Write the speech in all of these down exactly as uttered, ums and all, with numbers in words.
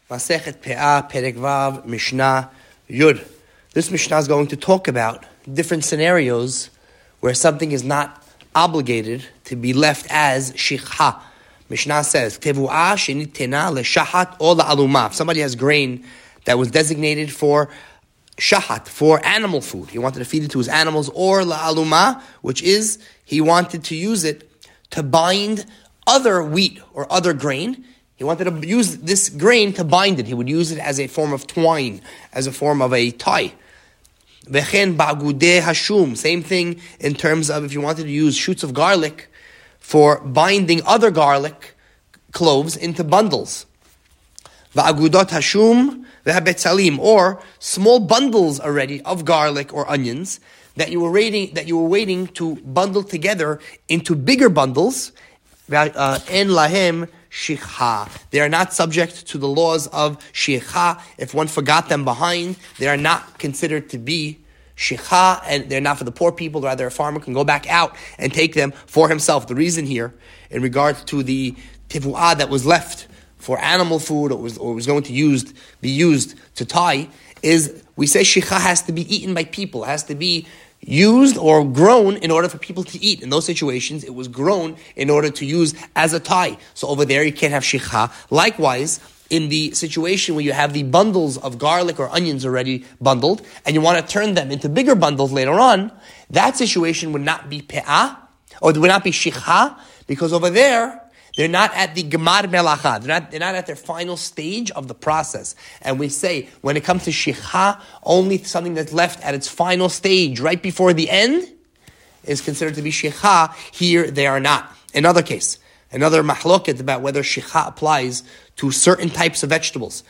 Masechet Pe'ah, Perek Vav, Mishnah Yud. This Mishnah is going to talk about different scenarios where something is not obligated to be left as shikha. Mishnah says, Tevu'ah shenitena leshahat or la'aluma. If somebody has grain that was designated for shahat, for animal food, he wanted to feed it to his animals, or la'aluma, which is he wanted to use it to bind other wheat or other grain. He wanted to use this grain to bind it. He would use it as a form of twine, as a form of a tie. Vechen ba'gudeh hashum. Same thing in terms of if you wanted to use shoots of garlic for binding other garlic cloves into bundles. Va'agudot hashum ve'habetzalim, or small bundles already of garlic or onions that you were waiting that you were waiting to bundle together into bigger bundles. En lahem shikha. They are not subject to the laws of shikha. If one forgot them behind, they are not considered to be shikha, and they're not for the poor people. Rather, a farmer can go back out and take them for himself. The reason here, in regard to the tivu'ah that was left for animal food, or was, or was going to used, be used to tie, is we say shikha has to be eaten by people. It has to be used or grown in order for people to eat. In those situations, it was grown in order to use as a tie. So over there, you can't have shikha. Likewise, in the situation where you have the bundles of garlic or onions already bundled, and you want to turn them into bigger bundles later on, that situation would not be pe'ah, or it would not be shikha, because over there, they're not at the gemar melacha. They're not, they're not at their final stage of the process. And we say, when it comes to shikha, only something that's left at its final stage, right before the end, is considered to be shikha. Here, they are not. Another case, another mahloket about whether shikha applies to certain types of vegetables.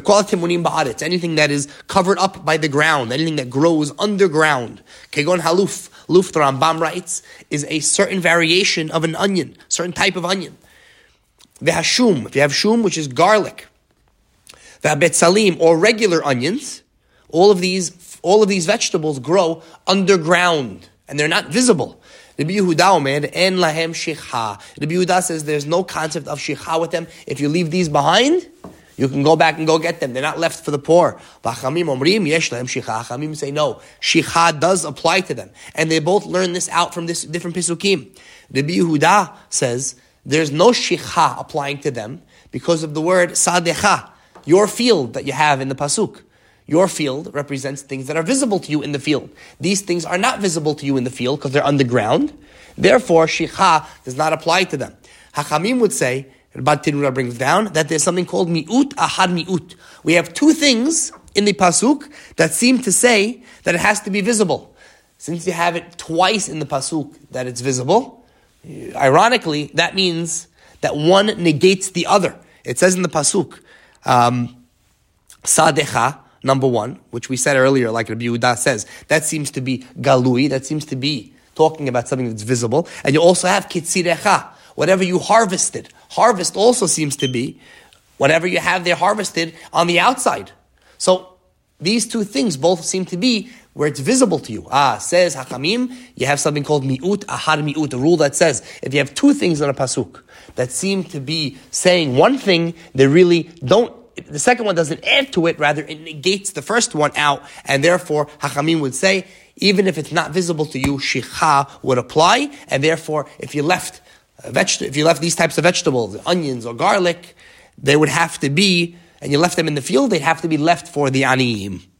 It's anything that is covered up by the ground, anything that grows underground. Kegon haluf, luf, the Rambam writes, is a certain variation of an onion, certain type of onion. V'hashum, if you have shum, which is garlic, v'habetzalim, or regular onions, all of these, all of these vegetables grow underground, and they're not visible. Rabbi Yehuda omer, en lahem shikha. Rabbi Yehuda says there's no concept of shikha with them. If you leave these behind, you can go back and go get them. They're not left for the poor. V'achamim omrim, yesh lahem shikha. Achamim say no, shikha does apply to them. And they both learn this out from this different pisukim. Rabbi Yehuda says there's no shikha applying to them because of the word sadecha, your field that you have in the pasuk. Your field represents things that are visible to you in the field. These things are not visible to you in the field because they're underground. Therefore, shikha does not apply to them. Hachamim would say, Bad Tinura brings down, that there's something called mi'ut ahad mi'ut. We have two things in the pasuk that seem to say that it has to be visible. Since you have it twice in the pasuk that it's visible, ironically, that means that one negates the other. It says in the pasuk, um, sadecha, number one, which we said earlier, like Rabbi Yehuda says, that seems to be galui, that seems to be talking about something that's visible. And you also have kitzirecha, whatever you harvested. Harvest also seems to be whatever you have there harvested on the outside. So these two things both seem to be where it's visible to you. Ah, says Hakamim, you have something called mi'ut ahad mi'ut, a rule that says if you have two things in a pasuk that seem to be saying one thing, they really don't, the second one doesn't add to it, rather it negates the first one out, and therefore Hakamim would say, even if it's not visible to you, shikha would apply, and therefore if you left a veget- if you left these types of vegetables, onions or garlic, they would have to be, and you left them in the field, they'd have to be left for the aniyim.